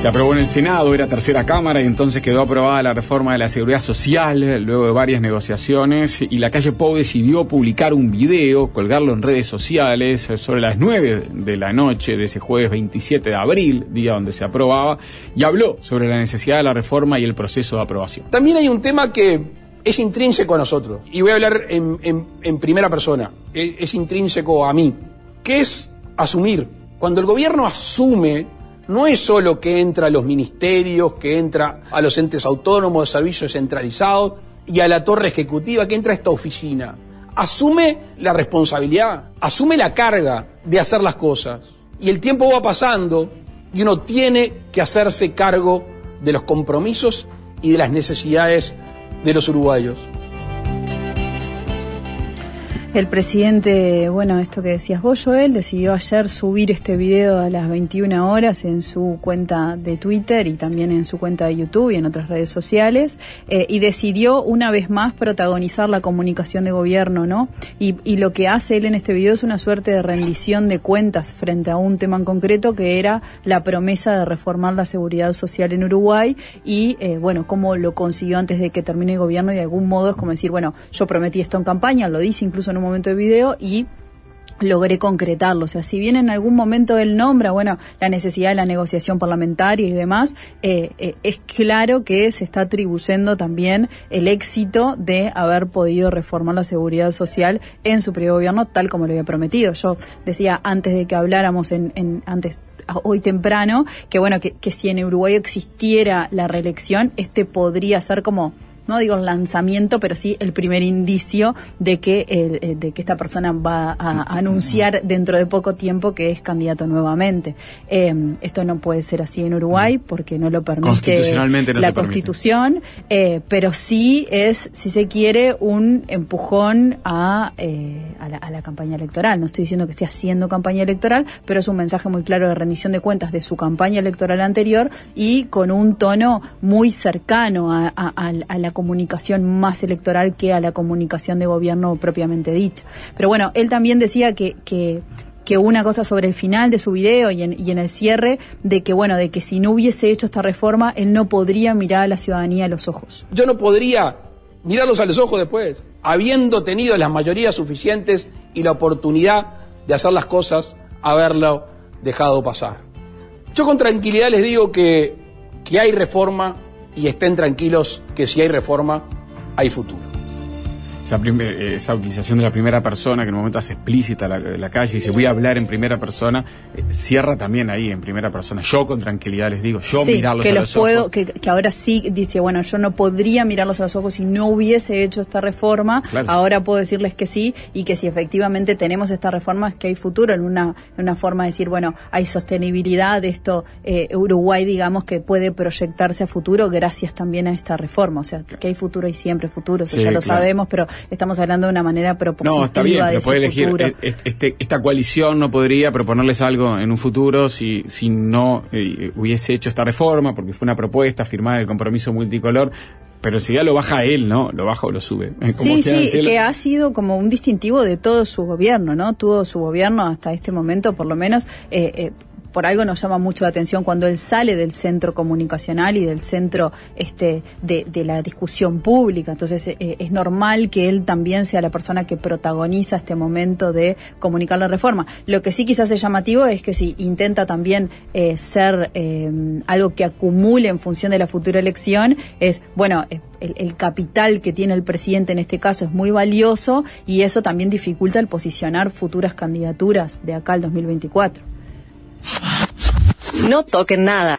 Se aprobó en el Senado, era tercera cámara, y entonces quedó aprobada la reforma de la seguridad social, luego de varias negociaciones, y la calle Pou decidió publicar un video, colgarlo en redes sociales, sobre las 9 de la noche de ese jueves 27 de abril, día donde se aprobaba, y habló sobre la necesidad de la reforma y el proceso de aprobación. También hay un tema que es intrínseco a nosotros, y voy a hablar en primera persona, es intrínseco a mí, que es asumir. Cuando el gobierno asume, no es solo que entra a los ministerios, que entra a los entes autónomos, servicios centralizados y a la torre ejecutiva, que entra a esta oficina. Asume la responsabilidad, asume la carga de hacer las cosas. Y el tiempo va pasando y uno tiene que hacerse cargo de los compromisos y de las necesidades de los uruguayos. El presidente, bueno, esto que decías vos, Joel, decidió ayer subir este video a las 21 horas en su cuenta de Twitter y también en su cuenta de YouTube y en otras redes sociales, y decidió una vez más protagonizar la comunicación de gobierno, ¿no? Y lo que hace él en este video es una suerte de rendición de cuentas frente a un tema en concreto que era la promesa de reformar la seguridad social en Uruguay y, bueno, cómo lo consiguió antes de que termine el gobierno, y de algún modo es como decir, bueno, yo prometí esto en campaña, lo dice incluso en un momento de video y logré concretarlo. O sea, si bien en algún momento él nombra, bueno, la necesidad de la negociación parlamentaria y demás, es claro que se está atribuyendo también el éxito de haber podido reformar la seguridad social en su periodo de gobierno tal como lo había prometido. Yo decía antes de que habláramos hoy temprano, que bueno, que si en Uruguay existiera la reelección, podría ser como, no digo el lanzamiento, pero sí el primer indicio de que esta persona va a anunciar dentro de poco tiempo que es candidato nuevamente. Esto no puede ser así en Uruguay porque no lo permite la Constitución, pero sí es, si se quiere, un empujón a la campaña electoral. No estoy diciendo que esté haciendo campaña electoral, pero es un mensaje muy claro de rendición de cuentas de su campaña electoral anterior y con un tono muy cercano a la comunicación más electoral que a la comunicación de gobierno propiamente dicha. Pero bueno, él también decía que una cosa sobre el final de su video y en el cierre, de que si no hubiese hecho esta reforma, él no podría mirar a la ciudadanía a los ojos. Yo no podría mirarlos a los ojos después, habiendo tenido las mayorías suficientes y la oportunidad de hacer las cosas, haberlo dejado pasar. Yo con tranquilidad les digo que hay reforma, y estén tranquilos que si hay reforma, hay futuro. Esa utilización de la primera persona, que en un momento hace explícita la calle y dice voy a hablar en primera persona, cierra también ahí en primera persona. Yo con tranquilidad les digo, yo mirarlos a los ojos. Que ahora sí dice, bueno, yo no podría mirarlos a los ojos si no hubiese hecho esta reforma, claro. Ahora puedo decirles que sí, y que si efectivamente tenemos esta reforma es que hay futuro, en una forma de decir, bueno, hay sostenibilidad de esto, Uruguay, digamos, que puede proyectarse a futuro gracias también a esta reforma. O sea, que hay futuro y siempre futuro, eso ya lo sabemos, pero estamos hablando de una manera propositiva. No, está bien, pero puede elegir futuro. Esta coalición no podría proponerles algo en un futuro si no hubiese hecho esta reforma, porque fue una propuesta firmada del compromiso multicolor, pero si ya lo baja él, ¿no? Lo baja o lo sube. Sí, que ha sido como un distintivo de todo su gobierno, ¿no? Todo su gobierno hasta este momento, por lo menos, por algo nos llama mucho la atención cuando él sale del centro comunicacional y del centro de la discusión pública. Entonces es normal que él también sea la persona que protagoniza este momento de comunicar la reforma. Lo que sí quizás es llamativo es que si intenta también ser algo que acumule en función de la futura elección, es, bueno, el capital que tiene el presidente en este caso es muy valioso y eso también dificulta el posicionar futuras candidaturas de acá al 2024. No toquen nada.